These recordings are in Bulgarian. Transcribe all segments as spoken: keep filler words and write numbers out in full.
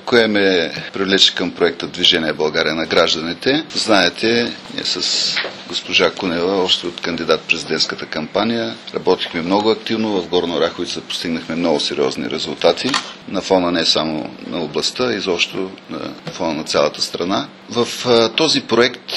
кое ме привлече към проекта Движение България на гражданите? Знаете, ние с госпожа Кунева, още от кандидат президентската кампания, работихме много активно в Горна Оряховица, постигнахме много сериозни резултати на фона не само на областта, а изобщо на фона на цялата страна. В а, този проект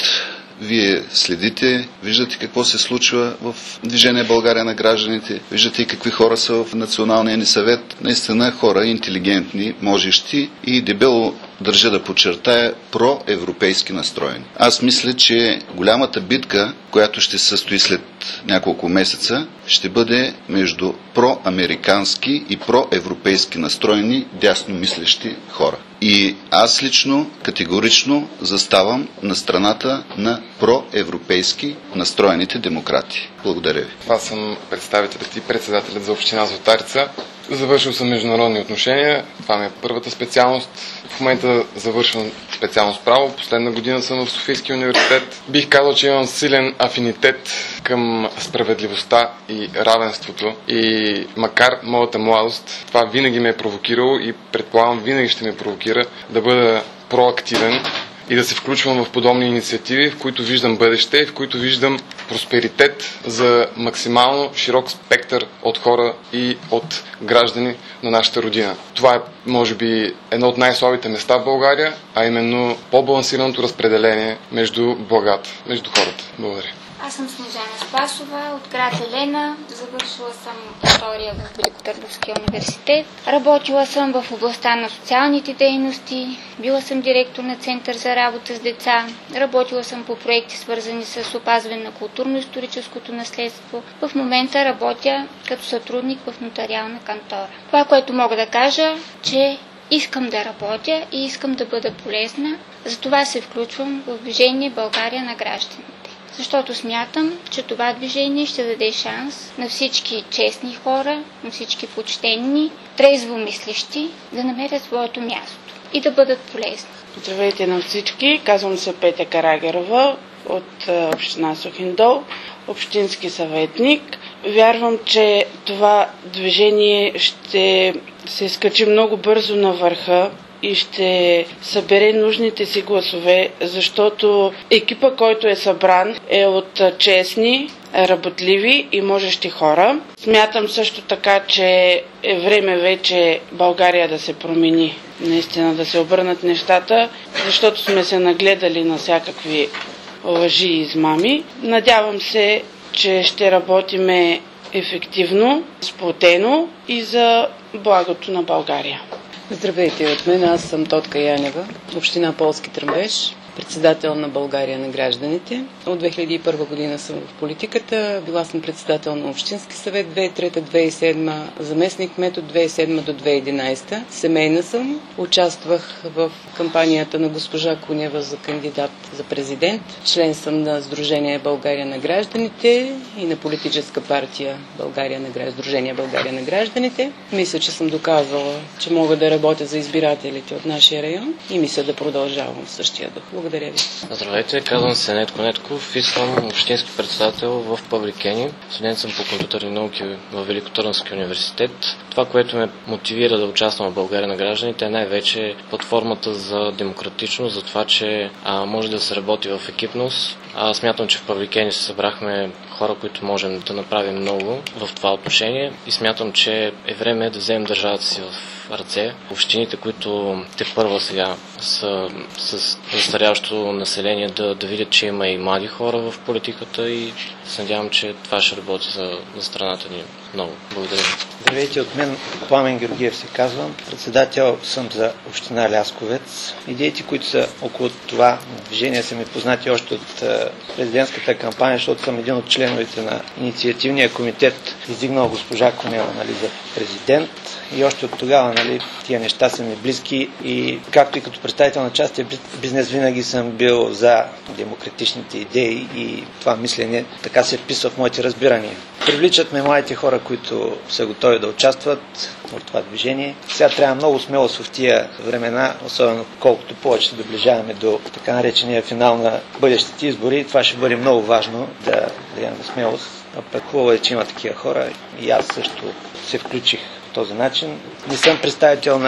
вие следите, виждате какво се случва в Движение България на гражданите, виждате и какви хора са в Националния ни съвет. Наистина хора интелигентни, можещи и дебело държа да подчертая проевропейски настроени. Аз мисля, че голямата битка, която ще се състои след няколко месеца, ще бъде между проамерикански и проевропейски настроени дясно мислещи хора. И аз лично категорично заставам на страната на проевропейски настроените демократи. Благодаря ви. Аз съм представителят и председателят за община Златарица. Завършил съм международни отношения. Това ми е първата специалност. В момента завършвам специалност право. Последна година съм в Софийския университет. Бих казал, че имам силен афинитет към справедливостта и равенството. И макар моята младост, това винаги ме е провокирало и предполагам винаги ще ме провокира да бъда проактивен и да се включвам в подобни инициативи, в които виждам бъдеще, в които виждам просперитет за максимално широк спектър от хора и от граждани на нашата родина. Това е, може би, едно от най-слабите места в България, а именно по-балансираното разпределение между благата, между хората. Благодаря. Аз съм Снежана Спасова от град Елена. Завършила съм история в Великотърновския университет. Работила съм в областта на социалните дейности. Била съм директор на Център за работа с деца. Работила съм по проекти, свързани с опазване на културно-историческото наследство. В момента работя като сътрудник в нотариална кантора. Това, което мога да кажа, че искам да работя и искам да бъда полезна. Затова се включвам в Движение България на гражданите. Защото смятам, че това движение ще даде шанс на всички честни хора, на всички почтенни, трезво мислещи да намерят своето място и да бъдат полезни. Здравейте на всички, казвам се Петя Карагерова от община Сухиндол, общински съветник. Вярвам, че това движение ще се скачи много бързо на върха и ще събере нужните си гласове, защото екипа, който е събран, е от честни, работливи и можещи хора. Смятам също така, че е време вече България да се промени, наистина да се обърнат нещата, защото сме се нагледали на всякакви лъжи и измами. Надявам се, че ще работиме ефективно, сплотено и за благото на България. Здравейте от мен, аз съм Тотка Янева, община Полски Тръмбеш, председател на България на гражданите. От две хиляди и първа година съм в политиката, била съм председател на Общински съвет две хиляди и трета до две хиляди и седма, заместник кмет от две хиляди и седма до две хиляди и единадесета. Семейна съм, участвах в кампанията на госпожа Кунева за кандидат за президент. Член съм на Сдружение България на гражданите и на политическа партия България на гражданите, Сдружение България на гражданите. Мисля, че съм доказала, че мога да работя за избирателите от нашия район и мисля да продължавам в същия дух. Благодаря ви. Здравейте, казвам се Нетко Нетков и съм общински председател в Павликени. Студент съм по компютърни науки в Великотърновския университет. Това, което ме мотивира да участвам в България на гражданите, е най-вече платформата за демократичност, за това, че а, може да се работи в екипност. А, смятам, че в Павликени се събрахме хора, които можем да направим много в това отношение и смятам, че е време да вземем държавата си в ръце. Общините, които те първа сега са с застаряващо население, да, да видят, че има и млади хора в политиката и се надявам, че това ще работи за, за страната ни много. Благодаря. Здравейте, от мен Пламен Георгиев се казвам. Председател съм за община Лясковец. Идеите, които са около това движение, са ми познати още от президентската кампания, защото съм един от членовете на инициативния комитет, издигнал госпожа Кунева, нали, за президент. И още от тогава, нали, тия неща са ми близки и както и като представител на частния бизнес винаги съм бил за демократичните идеи и това мислене така се вписва в моите разбирания. Привличат ме младите хора, които са готови да участват в това движение. Сега трябва много смелост в тия времена, особено колкото повече се доближаваме до така наречения финал на бъдещите избори. Това ще бъде много важно да, да имаме смелост. А пък хубаво е, че има такива хора и аз също се включих по този начин. Не съм представител на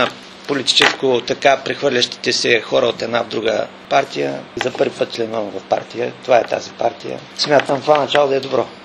политическо така прехвърлящите се хора от една в друга партия. За първи път членувам в партия. Това е тази партия. Смятам това начало да е добро.